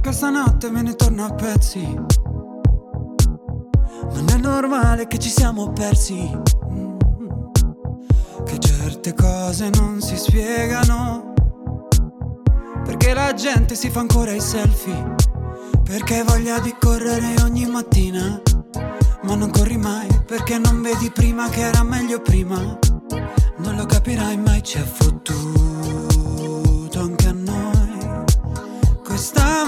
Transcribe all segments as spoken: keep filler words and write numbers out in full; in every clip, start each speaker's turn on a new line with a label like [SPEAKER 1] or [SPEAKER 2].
[SPEAKER 1] questa notte me ne torno a pezzi. Non è normale che ci siamo persi, che certe cose non si spiegano, perché la gente si fa ancora i selfie, perché hai voglia di correre ogni mattina, ma non corri mai, perché non vedi prima che era meglio prima. Non lo capirai mai, ci ha fottuto anche a noi questa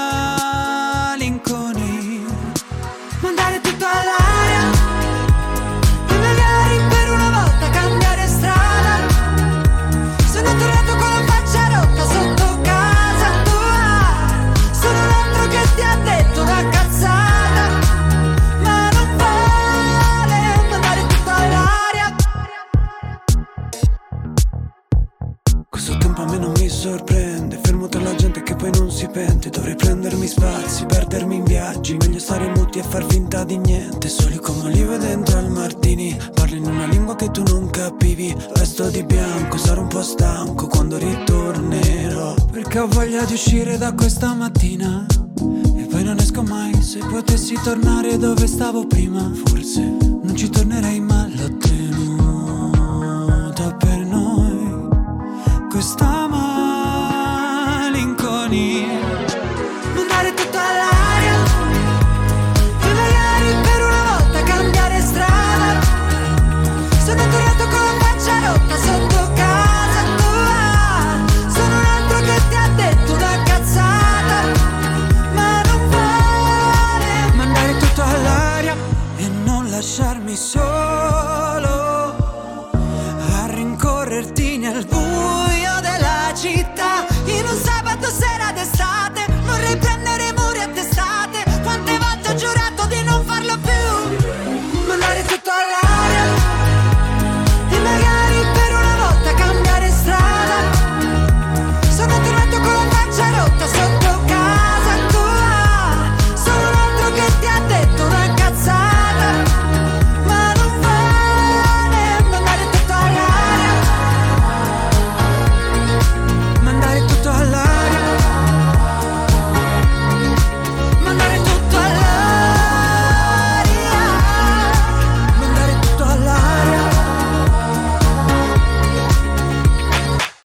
[SPEAKER 1] malinconia. Mandare tutto all'aria e magari per una volta cambiare strada. Sono tornato con la faccia rotta sotto casa tua. Sono l'altro che ti ha detto una cazzata, ma non vale mandare tutto all'aria. Questo tempo a me non mi sorprende, fermo tra la gente che poi non si pente. Dovrei prendermi spazi, perdermi in viaggi, meglio stare muti e far finta di niente. Soli come olive dentro al martini, parli in una lingua che tu non capivi. Resto di bianco, sarò un po' stanco quando ritornerò, perché ho voglia di uscire da questa mattina e poi non esco mai. Se potessi tornare dove stavo prima, forse non ci tornerei, ma l'ho tenuta per noi questa malinconia.